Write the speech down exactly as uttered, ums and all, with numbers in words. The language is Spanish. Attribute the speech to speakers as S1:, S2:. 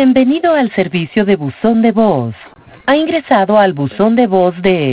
S1: Bienvenido al servicio de buzón de voz. Ha ingresado al buzón de voz de